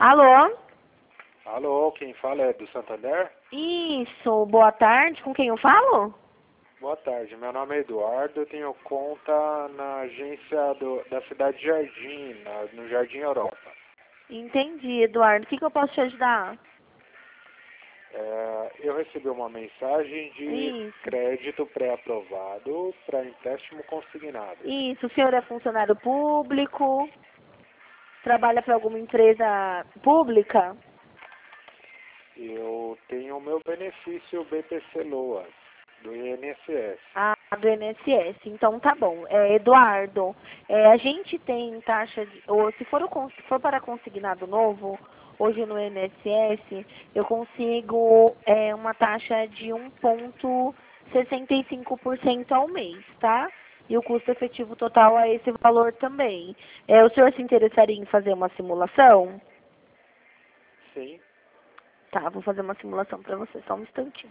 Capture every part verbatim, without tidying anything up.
Alô? Alô, quem fala é do Santander? Isso, boa tarde. Com quem eu falo? Boa tarde, meu nome é Eduardo, eu tenho conta na agência do, da cidade de Jardim, na- no Jardim Europa. Entendi, Eduardo. O que, que eu posso te ajudar? É, eu recebi uma mensagem de Isso. crédito pré-aprovado para empréstimo consignado. Isso, o senhor é funcionário público? Trabalha para alguma empresa pública? Eu tenho o meu benefício B P C Loas, do I N S S. Ah, do I N S S. Então tá bom. É, Eduardo, é, a gente tem taxa de. Ou se for, o, con- se for para consignado novo, hoje no I N S S, eu consigo é, uma taxa de um vírgula sessenta e cinco por cento ao mês, tá? E o custo efetivo total é esse valor também. É, o senhor se interessaria em fazer uma simulação? Sim, Tá, vou fazer uma simulação para você, só um instantinho.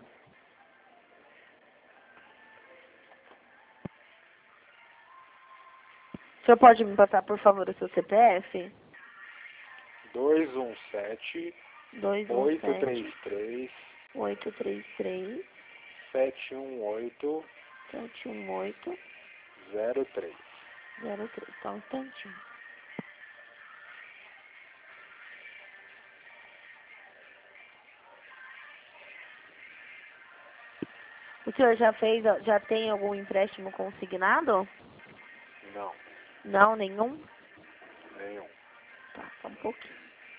O senhor pode me passar, por favor, o seu C P F? dois um sete, dois um oito sete, três três, oito três três, sete um oito, sete um oito, zero três. zero três. Só um instantinho. O senhor já fez, já tem algum empréstimo consignado? Não, Não, nenhum? nenhum. Tá, só um pouquinho.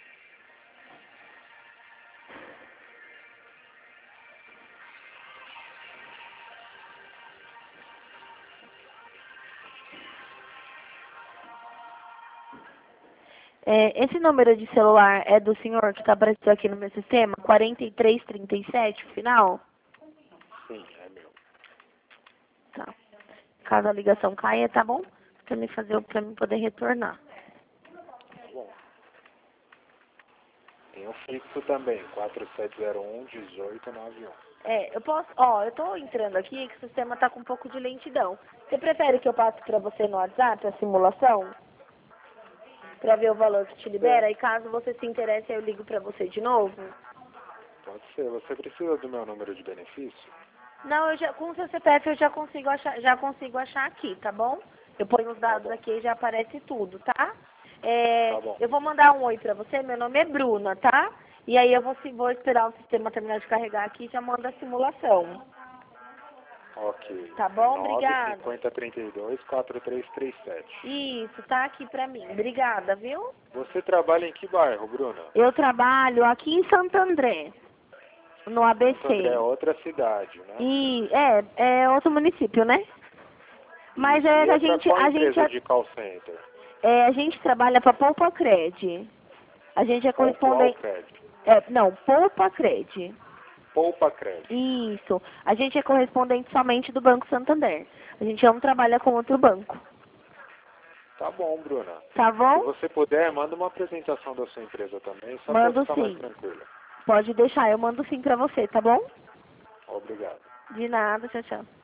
É, esse número de celular é do senhor que está aparecendo aqui no meu sistema? quarenta e três trinta e sete, final? Sim, é meu. Tá. Caso a ligação caia, tá bom? Pra me fazer, pra mim poder retornar. Tá bom. Tem o fixo também, quatro sete zero um, um oito nove um. É, eu posso, ó, eu tô entrando aqui que o sistema tá com um pouco de lentidão. Você prefere que eu passe pra você no WhatsApp a simulação? Pra ver o valor que te libera? E caso você se interesse, eu ligo pra você de novo? Pode ser. Você precisa do meu número de benefício? Não, eu já, com o seu C P F eu já consigo achar, já consigo achar aqui, tá bom? Eu ponho os Tá dados bom. aqui e já aparece tudo, tá? É, Tá bom. eu vou mandar um oi pra você, meu nome é Bruna, tá? E aí eu vou, se- vou esperar o sistema terminar de carregar aqui e já manda a simulação. Ok. Tá bom? nove Obrigada. cinquenta trinta e dois, quatro três três sete. Isso, tá aqui pra mim. Obrigada, viu? Você trabalha em que bairro, Bruna? Eu trabalho aqui em Santo André, no Santo André é A B C. outra cidade, né? E é, é outro município, né? Mas Isso. é E que a é pra gente, qual a gente, empresa de call center? é, a gente trabalha para Poupa Cred. A gente é Ou qual correspondente, crédito? é, não, Poupa Cred. Poupa Crédito. Isso. A gente é correspondente somente do Banco Santander. A gente não trabalha com outro banco. Tá bom, Bruna. Tá Se bom? você puder, manda uma apresentação da sua empresa também, só para Mando ficar mais sim. tranquilo. Pode deixar, eu mando sim pra você, tá bom? Obrigado. De nada, tchau, tchau.